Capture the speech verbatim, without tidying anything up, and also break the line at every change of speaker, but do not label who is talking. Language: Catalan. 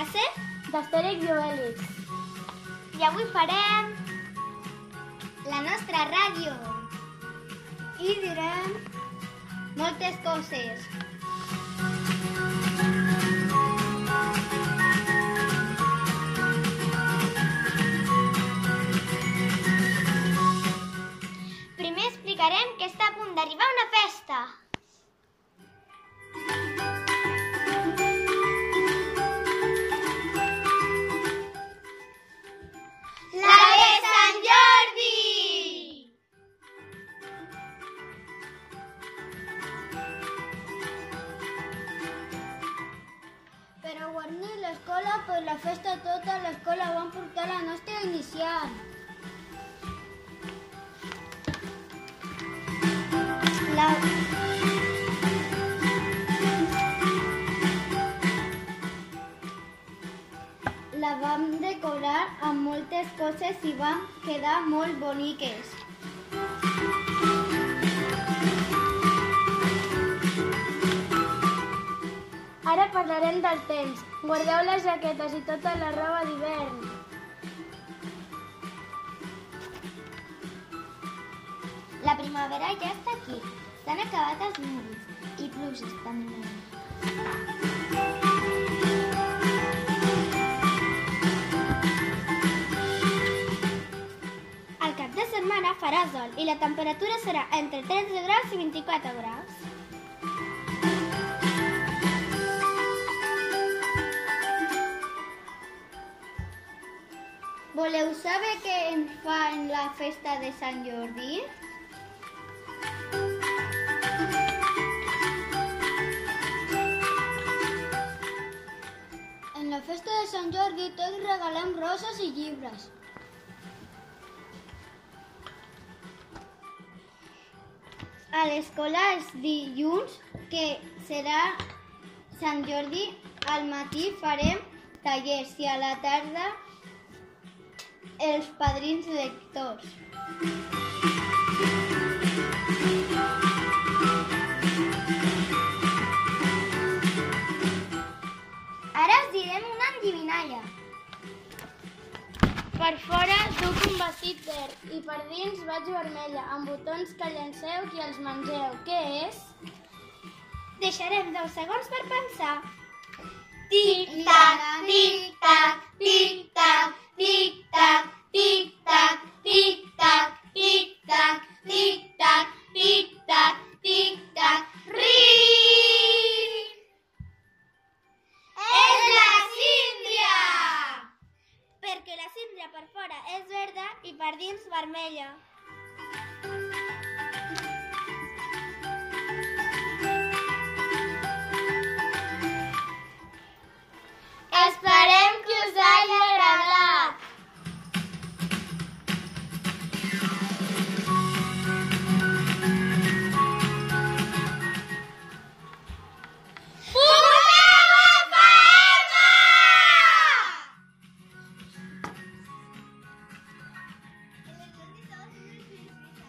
classe
d'Astèrix i Obèlix.
i avui farem la nostra ràdio i direm moltes coses. Primer explicarem que està a punt d'arribar una festa. La de Sant Jordi!
Per a guarnir l'escola, per la festa tota l'escola van portar la nostra inicial.
La...
La vam decorar amb moltes coses i van quedar molt boniques. Ara parlarem del temps. Guardeu les jaquetes i tota la roba d'hivern.
La primavera ja està aquí. S'han acabat els núvols i pluges també. Al cap de setmana farà sol i la temperatura serà entre tretze graus i vint-i-quatre graus.
Voleu saber què en fa en la festa de Sant Jordi? En la festa de Sant Jordi tots regalem roses i llibres. A l'escola els dilluns, que serà Sant Jordi, al matí farem tallers i a la tarda els padrins lectors.
Ara us direm una endivinalla.
Per fora duc un vestit verd i per dins vaig vermella, amb botons que llanceu i els mengeu. Què és?
Deixarem deu segons per pensar. Tic-tac, tic-tac, tic-tac, tic-tac, tic-tac, tic-tac, tic-tac, tic-tac, tic-tac, tic-tac, ring! És la síndria! Perquè la síndria per fora és verda i per dins vermella.